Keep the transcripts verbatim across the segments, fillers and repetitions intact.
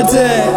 it.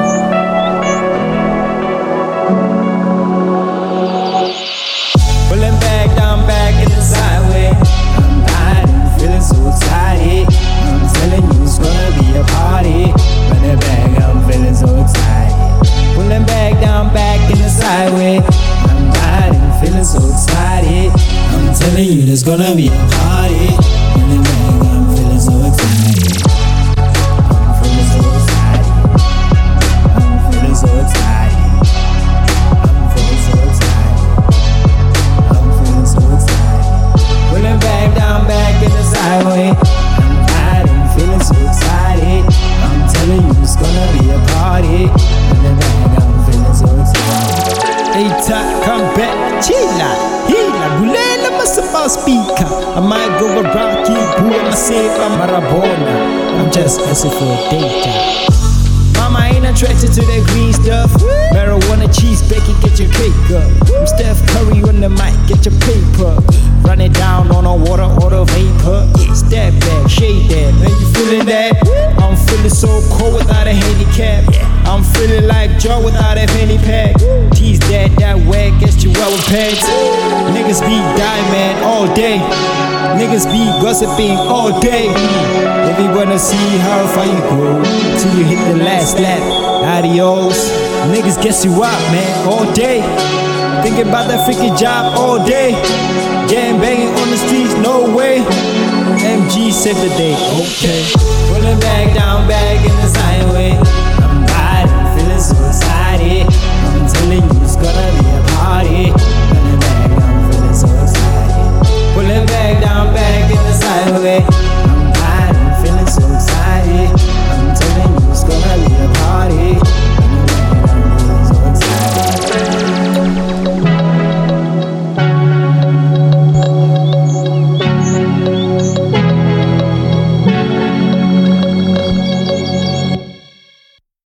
Pulling back, down back in the sideway. I'm riding, feeling so tired. I'm telling you it's gonna be a party. Running back, I'm feeling so tired. Pulling back, down back in the sideway. I'm riding, feeling so tired. I'm telling you there's gonna be a party. Running back, I'm feeling so tired. I'm feeling so tired. I'm feeling so tired. I'm feeling so tired. I'm feeling so tired. Pulling back, down back in the sideway. I'm riding, feeling so tired. I'm telling you it's gonna be a party. Running back, I'm feeling so tired. Eita, come back, chilla, hila, bulela masamba speaker. I might go a rocky, boo, I say I'm Marabona. I'm just asking for data. Mama ain't attracted to that green stuff. Marijuana, cheese, bacon, get your cake up. I'm Steph Curry on the mic, get your paper. Run it down on a water or the vapor. Step back, shade that, man, you feeling that? I'm feeling so cold without a handicap. I'm feeling like Joe without a fanny pack. Tease that, that wag, gets you well with pants. Niggas be dying, man, all day. Niggas be gossiping all day. If you wanna see how far you go, till you hit the last lap. Adios. Niggas guess you up, man, all day. Thinking about that freaking job all day. Getting banging on the streets, no way. M G saved the day, okay. Pulling back, down back in the sideway.